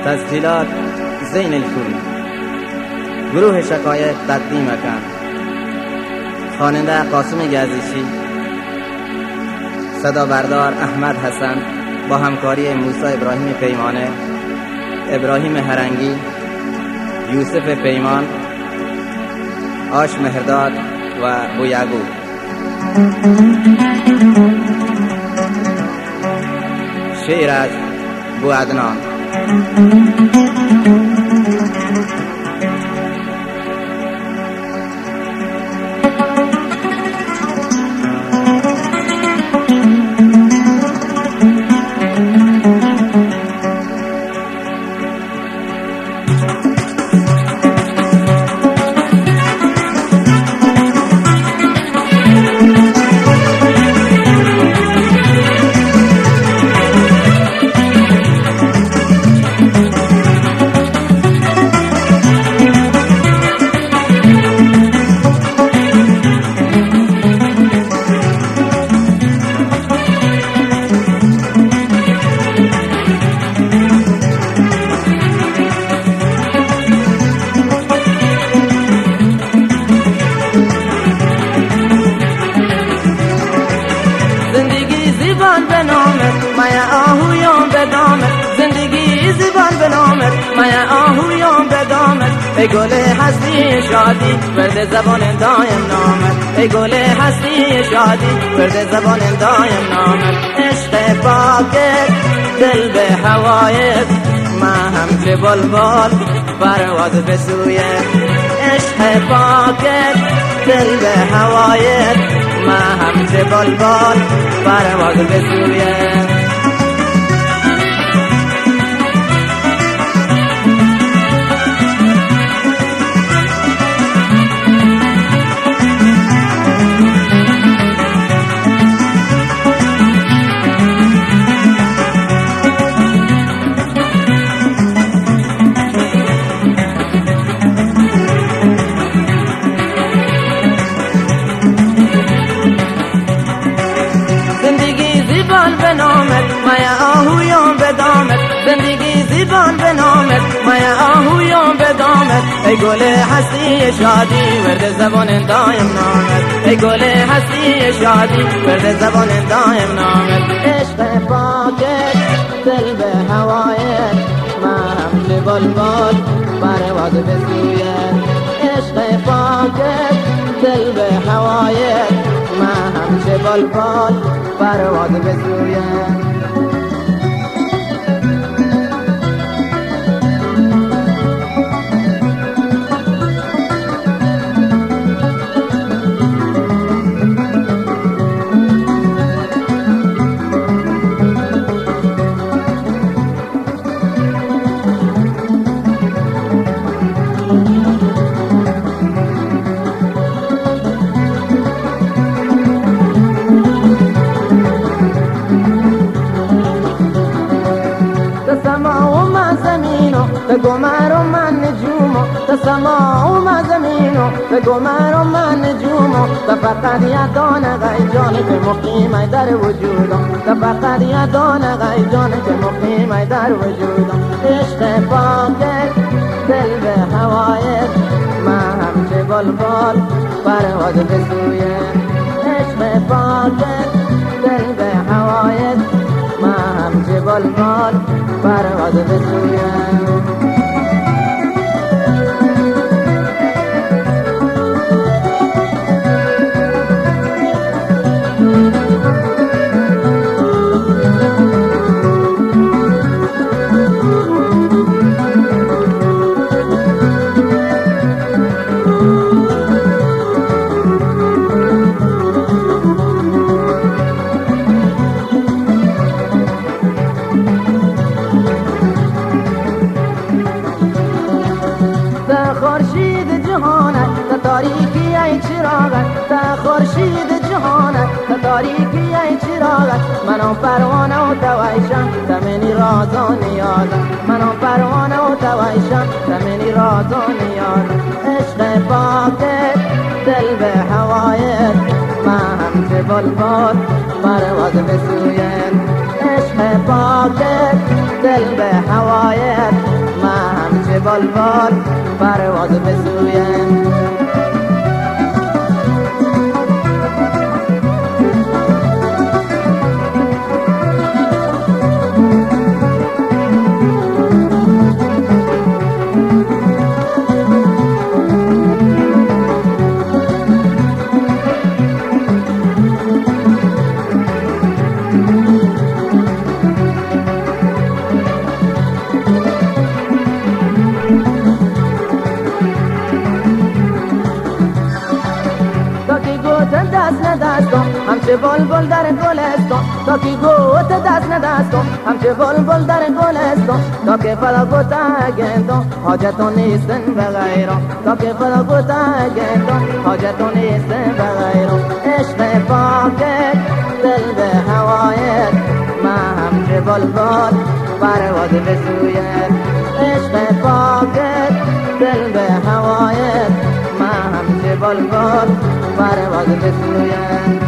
تسجیلات زین الفول. گروه شقایق تقدیم کن. خواننده قاسم گزیشی، صدا بردار احمد حسن با همکاری موسی ابراهیم پیمانه، ابراهیم هرنگی، یوسف پیمان، آش مهرداد و بویعقوب. شعر از بو عدنان. مایا آهویان به دامت، زندگی زیبان به نامت، مایا آهویان به دامت. ای گل هستی شادی ورد زبان دایم نامت، ای گل هستی شادی ورد زبان دایم نامت. عشق پاکت دل به هوایت، ما هم چه بلبل پرواز به سویت. عشق پاکت دل به هوایت، ما هم چه بلبل پرواز به سویت. مایا آهویان به دامت، زندگی زیبان به نامت، مایا آهویان به دامت. ای گل هستی شادی ورد زبان دایم نامت، ای گل هستی شادی ورد زبان دایم نامت. عشق پاکت دل به هوایت، ما هم چه بلبل پرواز به سویت. عشق پاکت دل به هوایت، ما هم چه بلبل پرواز به سویت. بگو مرا من نجومو، تسمع و زمینو، بگو مرا من نجومو. فقط یادان غی جان که مقیم در وجودم، فقط یادان غی جان که مقیم در وجودم. عشق پاکت دل به هوایت، ما هم چه بلبل پرواز به سویت. عشق پاکت دل به هوایت، ما هم چه بلبل پرواز به سویت. خورشید جهانت تاریکی ای چراغت، تا خورشید جهانت تاریکی ای چراغت. منم پروانه و تویشم تمنی راز و نیازم، منم پروانه و تویشم تمنی راز و نیازم. عشق پاکت دل به هوایت، ما هم چه بلبل پرواز به سویت. عشق پاکت دل به هوایت، همچه بلبل پرواز بسویم. دست ندستم همچه بلبل در گلستان، تا که گوت دست ندستم همچه بلبل در گلستان، تا که فلا گوت اگندم حاجتون نیستن بغیرم، تا که فلا گوت اگندم حاجتون نیستن بغیرم. عشق پاکت دل به هوایت من همچه بلبل پرواز بسویت. عشق پاکت دل به هوایت من همچه بلبل پرواز بسویم.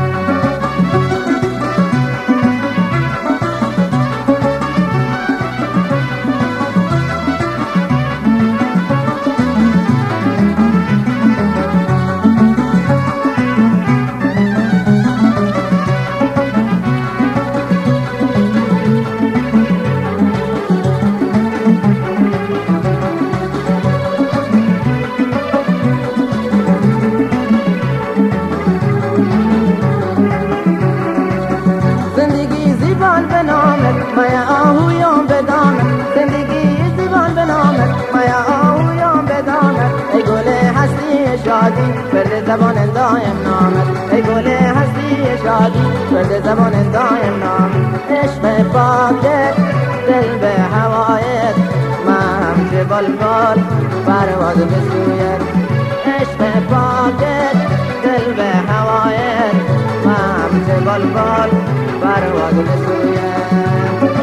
مایا آهویم به دامت، زندگی زیبان به نامت، مایا آهویم به دامت. ای گل هستی شادی برد زبان دایم نامت، ای گل هستی شادی برد زبان دایم نامت. عشق پاکت دل به هوایت من همچه بلبل پرواز بسویت. عشق پاکت دل به هوایت من همچه بلبل پرواز بسویت.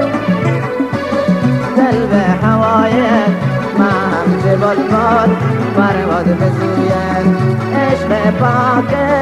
دل به هوایت من همچه بلبل پرواز بسویت. عشق پاکت